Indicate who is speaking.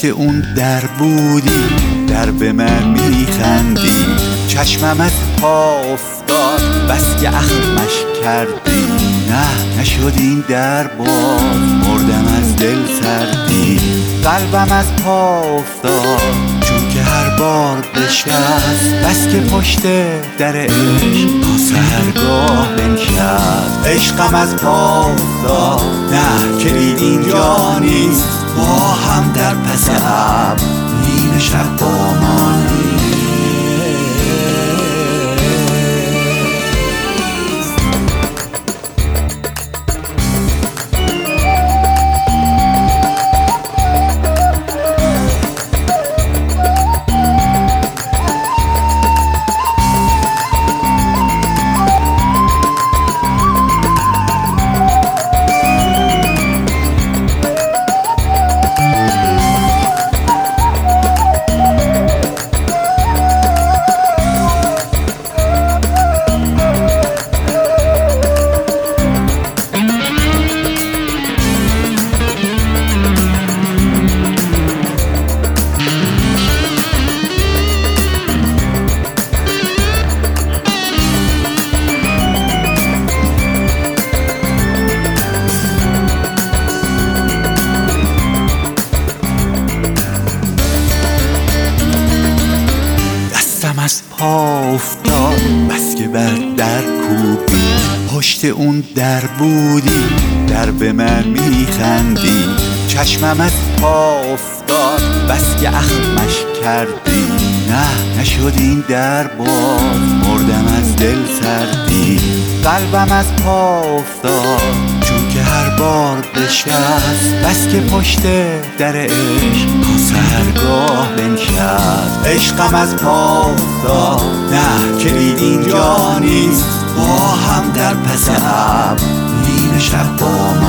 Speaker 1: پشت اون در بودی، در به من میخندی، چشمم از پا افتاد بس که اخمش کردی. نه نشد این در باز، مردم از دل سردی. قلبم از پا افتاد چون که هر بار بشکست، بس که پشت در عشق تا سحرگاه بنشست. عشقم از پا افتاد، نه کلید اینجا نیست، ما هم در پس ابر نیم شب با ما نیست. از پا افتاد بس که بر در کوبی، پشت اون در بودی، در به من میخندی. چشمم از پا افتاد بس که اخمش کردی. نه نشد این در باز، مردم از دل سردی. قلبم از پا افتاد چون که هر بار بشکست، بس که پشت در عشق تا سحرگاه بنشست. عشقم از پا افتاد، نه کلید اینجا نیست، ما هم در پس ابر نیم شب با